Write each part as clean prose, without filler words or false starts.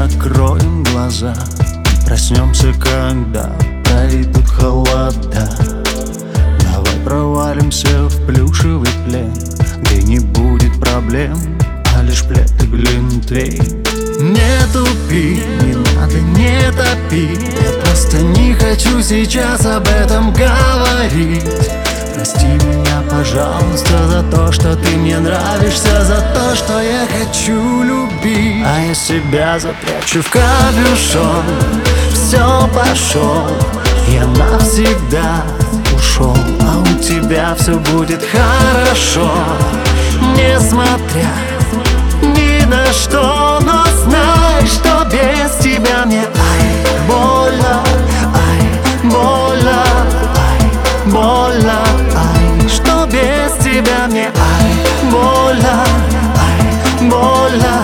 закроем глаза и проснемся, когда пройдут холода. Давай провалимся в плюшевый плен, где не будет проблем, а лишь плед и глинтвейн. Не тупи, не надо, не топи, я просто не хочу сейчас об этом говорить. Прости меня, пожалуйста, за то, что ты мне нравишься, за то, что я хочу любить. А я себя запрячу в капюшон, все, пошел, я навсегда ушел. А у тебя все будет хорошо, несмотря ни на что. Но знай, что без тебя мне больно, больно, больно, что без тебя мне больно, больно.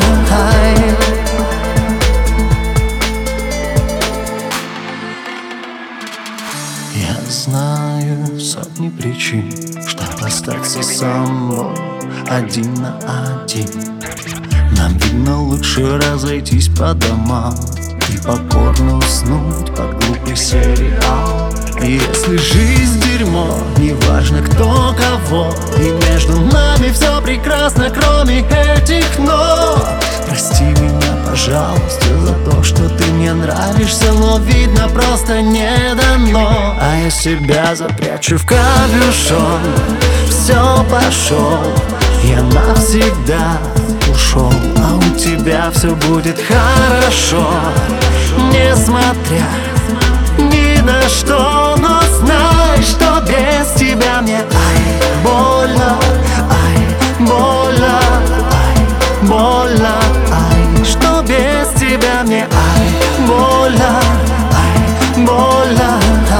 Я знаю сотни причин, чтобы остаться со мной один на один. Нам, видно, лучше разойтись по домам и покорно уснуть под глупый сериал. И если жизнь дерьмо, неважно кто кого, и между нами все прекрасно, кроме этих «но». Прости меня, пожалуйста, за то, что ты мне нравишься, но видно просто не дано. А я себя запрячу в капюшон, все, пошел, я навсегда ушел. А у тебя все будет хорошо, несмотря ни на что. Но знай, что без тебя мне больно, больно, больно, что без тебя мне больно, больно.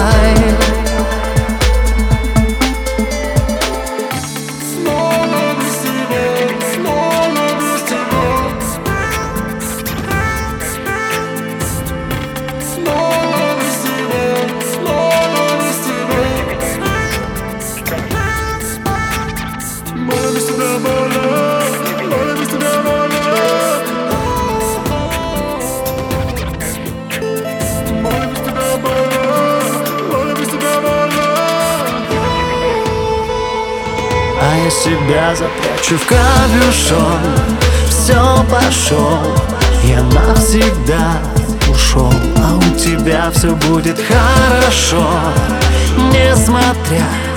А я себя запрячу в капюшон, все, пошел, я навсегда ушел. А у тебя все будет хорошо, несмотря